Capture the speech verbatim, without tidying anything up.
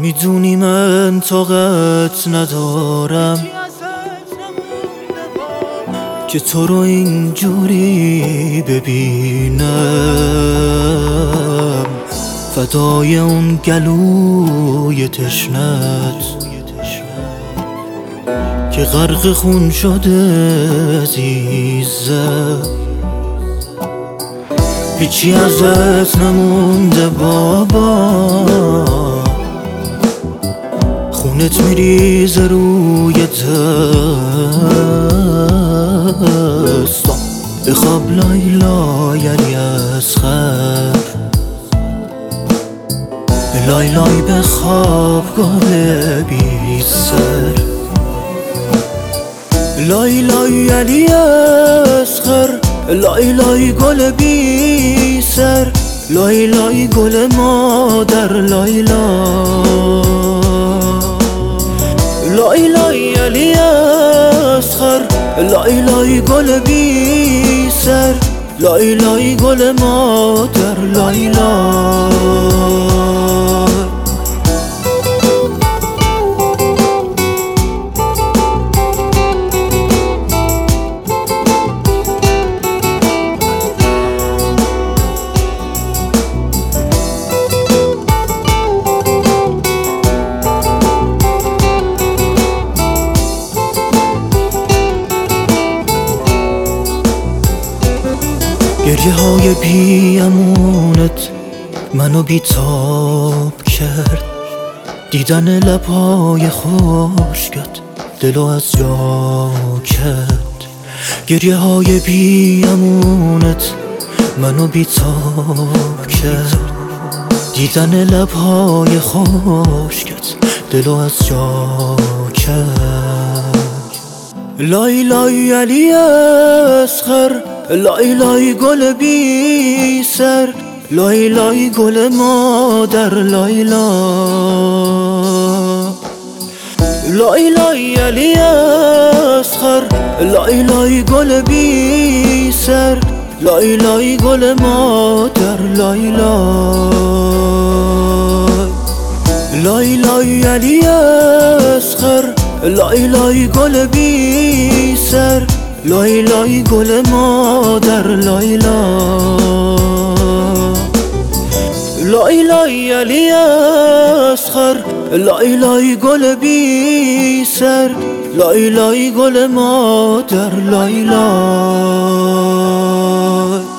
میدونی من طاقت ندارم که تو رو اینجوری ببینم، فدای اون گلوی تشنت که غرق خون شده عزیزم. هیچی ازت نمونده بابا، خونت میریزه روی دستم. بخواب لایلای علی اصغر، لایلای بخواب گل بی سر. لایلای علی اصغر، لایلای گل بی سر، لایلای گل مادر لایلا. لایلای علی اصغر، لایلای گل بی سر، لایلای گل مادر لایلا. گریه های بی امونت منو بیتاب کرد، دیدن لبهای خشکت دلو از جا کرد. گریه های بی امونت منو بیتاب کرد، دیدن لبهای خشکت دلو از جا کرد. لایلای علی اصغر، لایلای گل بی سر، لایلای گل مادر لایلا. لایلای علی اصغر، لایلای گل بی سر، لایلای گل مادر لایلا. لایلای علی اصغر، لایلای گل بی سر، لایلای گل مادر لایلا. لایلای علی اصغر، لایلای گل بی سر، لایلای گل مادر لایلا.